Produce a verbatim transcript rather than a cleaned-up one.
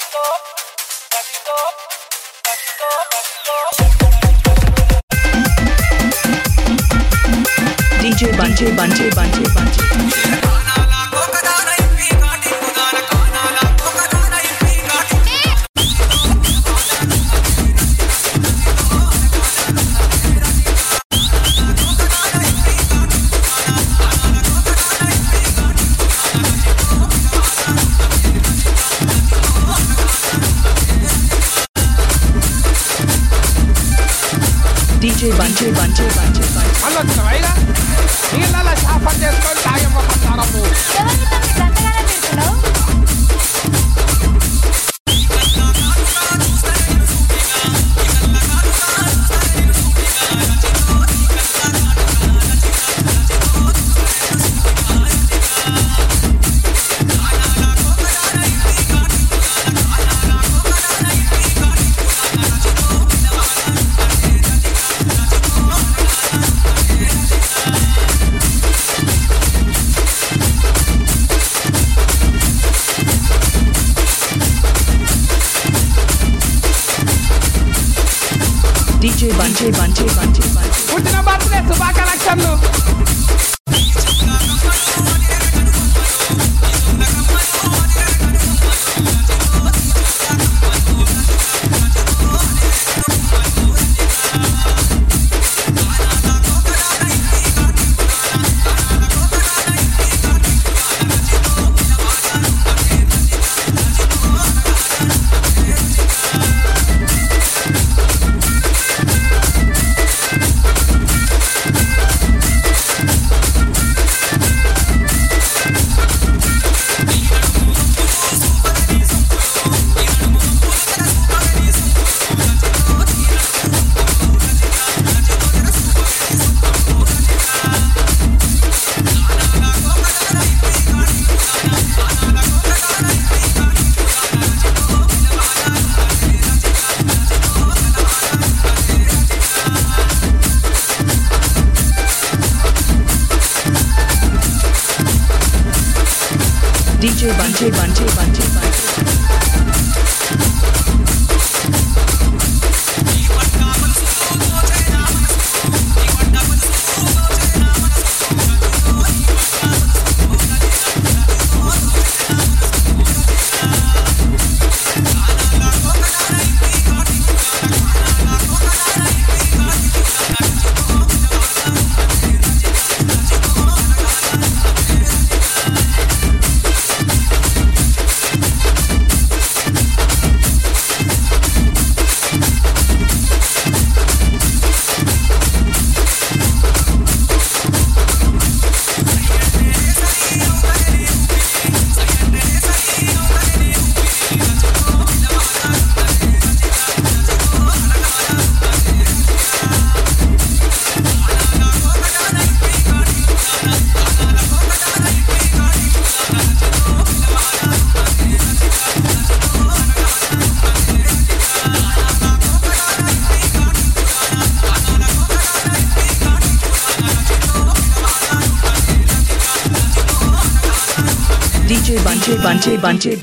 D J Bunty Bunty Bunty Bunty D J Bunty Bunty Bunty Bunty Halo Noida, నీళ్ళ షాఫ్ చేసుకొని తాగమ్మంటారమ్ము. D J Bunty Bunty Bunty Bunty పుట్టిన birthday శుభాకాంక్షలు. D J Bunty Bunty Bunty Bunty D J Bunty Bunty Bunty